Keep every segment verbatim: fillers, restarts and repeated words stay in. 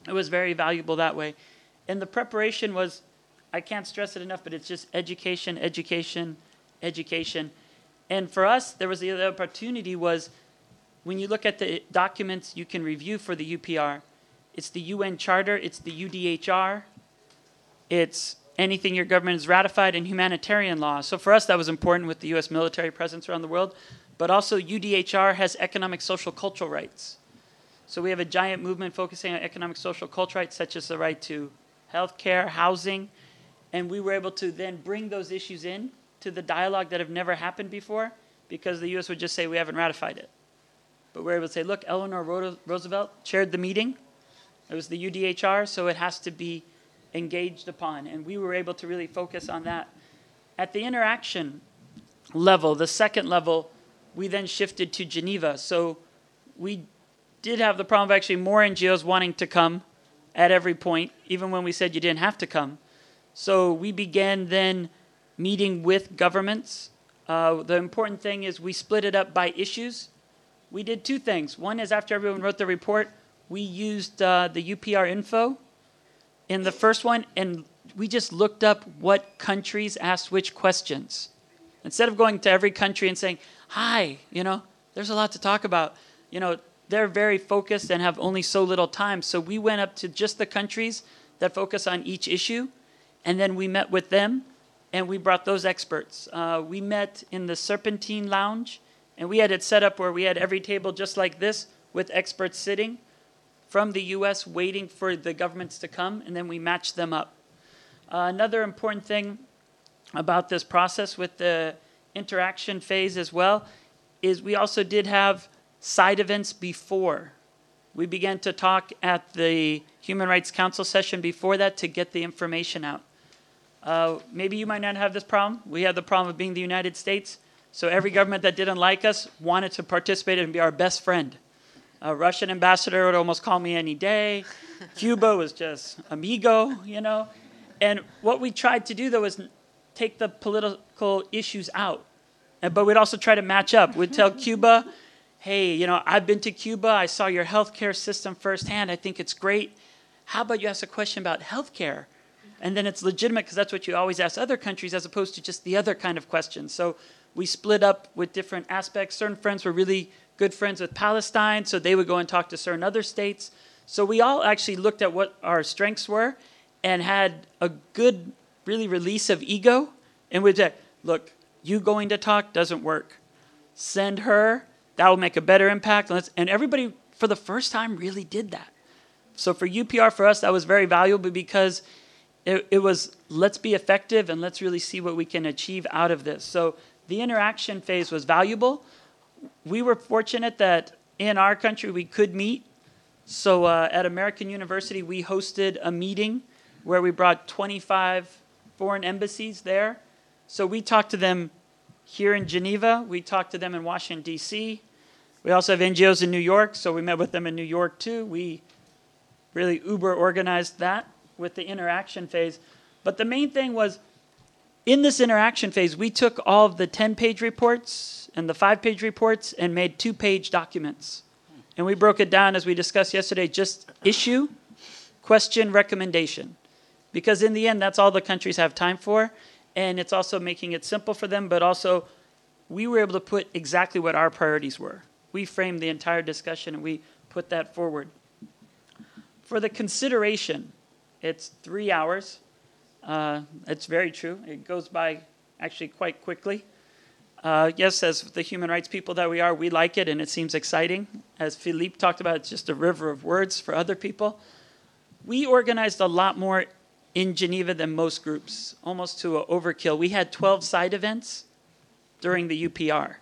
it was very valuable that way. And the preparation was, I can't stress it enough, but it's just education, education, education. And for us, there was the other opportunity was, when you look at the documents you can review for the U P R, it's the U N Charter, it's the U D H R, it's anything your government has ratified, and humanitarian law. So for us, that was important with the U S military presence around the world. But also U D H R has economic, social, cultural rights. So we have a giant movement focusing on economic, social, cultural rights, such as the right to health care, housing. And we were able to then bring those issues in to the dialogue that have never happened before, because the U S would just say, we haven't ratified it. But we're able to say, look, Eleanor Roosevelt chaired the meeting. It was the U D H R, so it has to be engaged upon. And we were able to really focus on that. At the interaction level, the second level, we then shifted to Geneva. So we did have the problem of actually more N G Os wanting to come at every point, even when we said you didn't have to come. So we began then meeting with governments. Uh, the important thing is we split it up by issues. We did two things. One is after everyone wrote the report, we used uh, the U P R info in the first one, and we just looked up what countries asked which questions. Instead of going to every country and saying, hi, you know, there's a lot to talk about. You know, they're very focused and have only so little time. So we went up to just the countries that focus on each issue, and then we met with them, and we brought those experts. Uh, we met in the Serpentine Lounge, and we had it set up where we had every table just like this with experts sitting from the U S waiting for the governments to come, and then we matched them up. Uh, another important thing about this process with the interaction phase as well is we also did have side events before. We began to talk at the Human Rights Council session before that to get the information out. Uh, maybe you might not have this problem. We had the problem of being the United States. So every government that didn't like us wanted to participate and be our best friend. A Russian ambassador would almost call me any day. Cuba was just amigo, you know. And what we tried to do, though, is take the political issues out. But we'd also try to match up. We'd tell Cuba, hey, you know, I've been to Cuba. I saw your healthcare system firsthand. I think it's great. How about you ask a question about healthcare? And then it's legitimate because that's what you always ask other countries as opposed to just the other kind of questions. So we split up with different aspects. Certain friends were really good friends with Palestine, so they would go and talk to certain other states. So we all actually looked at what our strengths were and had a good, really, release of ego. And we'd say, look, you going to talk doesn't work. Send her. That will make a better impact. And everybody, for the first time, really did that. So for U P R, for us, that was very valuable because it, it was, let's be effective and let's really see what we can achieve out of this. So the interaction phase was valuable. We were fortunate that in our country we could meet. So uh, at American University, we hosted a meeting where we brought twenty-five foreign embassies there. So we talked to them here in Geneva. We talked to them in Washington, D C. We also have N G Os in New York, so we met with them in New York too. We really uber organized that with the interaction phase. But the main thing was, in this interaction phase, we took all of the ten-page reports and the five-page reports and made two-page documents. And we broke it down, as we discussed yesterday, just issue, question, recommendation. Because in the end, that's all the countries have time for. And it's also making it simple for them, but also we were able to put exactly what our priorities were. We framed the entire discussion and we put that forward. For the consideration, it's three hours. Uh, it's very true. It goes by actually quite quickly. Uh, yes, as the human rights people that we are, we like it and it seems exciting. As Philippe talked about, it's just a river of words for other people. We organized a lot more in Geneva than most groups, almost to an overkill. We had twelve side events during the U P R.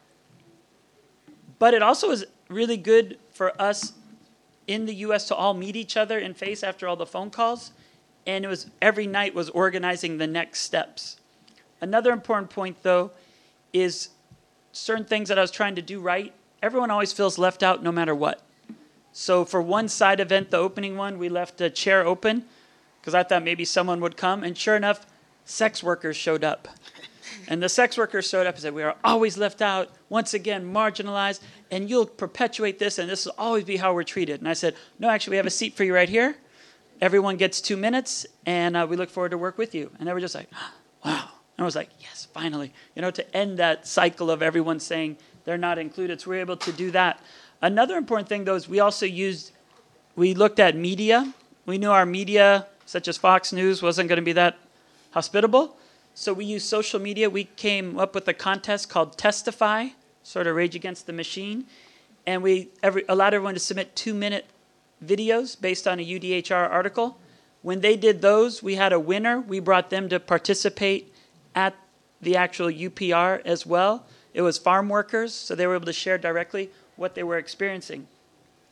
But it also was really good for us in the U S to all meet each other in face after all the phone calls. And it was every night was organizing the next steps. Another important point, though, is certain things that I was trying to do right. Everyone always feels left out no matter what. So for one side event, the opening one, we left a chair open because I thought maybe someone would come. And sure enough, sex workers showed up. And the sex workers showed up and said, we are always left out, once again, marginalized, and you'll perpetuate this, and this will always be how we're treated. And I said, no, actually, we have a seat for you right here. everyone gets two minutes, and uh, we look forward to work with you. And they were just like, wow. And I was like, yes, finally. You know, to end that cycle of everyone saying they're not included. So we were able to do that. Another important thing, though, is we also used, we looked at media. We knew our media, such as Fox News, wasn't going to be that hospitable. So we used social media. We came up with a contest called Testify, sort of Rage Against the Machine. And we every, allowed everyone to submit two-minute videos based on a U D H R article. When they did those, we had a winner. We brought them to participate at the actual U P R as well. It was farm workers, so they were able to share directly what they were experiencing.